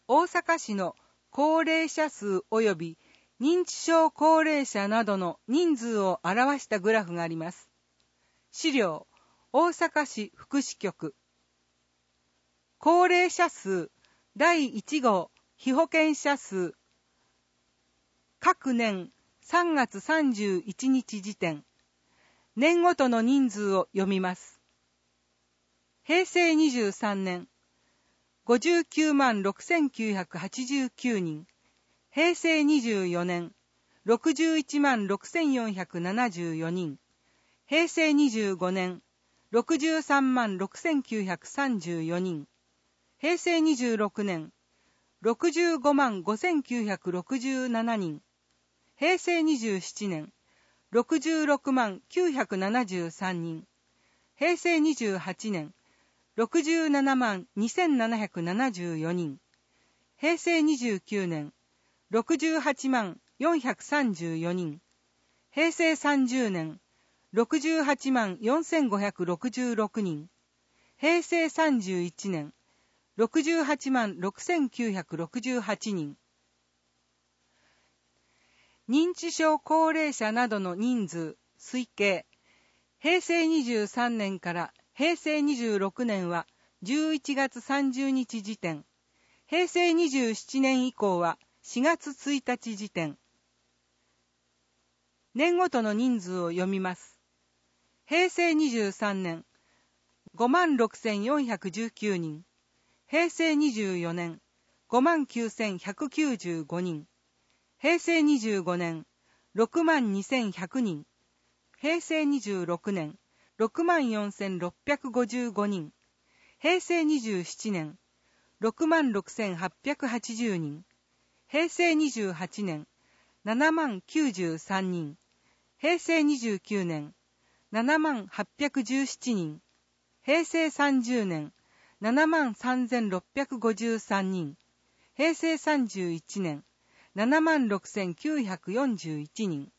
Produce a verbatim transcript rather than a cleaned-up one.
大阪市の高齢者数及び認知症高齢者などの人数を表したグラフがあります。資料、大阪市福祉局。高齢者数だいいち号被保険者数。各年さんがつさんじゅういちにち時点。年ごとの人数を読みます。へいせいにじゅうさんねん、ごじゅうきゅうまんろくせんきゅうひゃくはちじゅうきゅうにん。へいせいにじゅうよねん、ろくじゅういちまんろくせんよんひゃくななじゅうよにん。へいせいにじゅうごねん、ろくじゅうさんまんろくせんきゅうひゃくさんじゅうよにん。へいせいにじゅうろくねん、ろくじゅうごまんごせんきゅうひゃくろくじゅうななにん。へいせいにじゅうななねん、ろくじゅうろくまんきゅうひゃくななじゅうさんにん。へいせいにじゅうはちねん、ろくじゅうななまんにせんななひゃくななじゅうよにん。へいせいにじゅうきゅうねん、ろくじゅうはちまんよんひゃくさんじゅうよにん。へいせいさんじゅうねん、ろくじゅうはちまんよんせんごひゃくろくじゅうろくにん。へいせいさんじゅういちねん、ろくじゅうはちまんろくせんきゅうひゃくろくじゅうはちにん。認知症高齢者などの人数推計。へいせいにじゅうさんねんからへいせいにじゅうろくねんはじゅういちがつさんじゅうにち時点。へいせいにじゅうななねん以降はしがつついたち時点。年ごとの人数を読みます。へいせいにじゅうさんねん、ごまんろくせんよんひゃくじゅうきゅうにん。へいせいにじゅうよねん、ごまんきゅうせんひゃくきゅうじゅうごにん。へいせいにじゅうごねん、ろくまんにせんひゃくにん。へいせいにじゅうろくねん、ろくまんよんせんろっぴゃくごじゅうごにん。へいせいにじゅうななねん、ろくまんろくせんはっぴゃくはちじゅうにん。へいせいにじゅうはちねん、ななまんきゅうじゅうさんにん。へいせいにじゅうきゅうねん、ななまんはっぴゃくじゅうななにん。へいせいさんじゅうねん、ななまんさんぜんろっぴゃくごじゅうさんにん。へいせいさんじゅういちねん、ななまんろくせんきゅうひゃくよんじゅういちにん。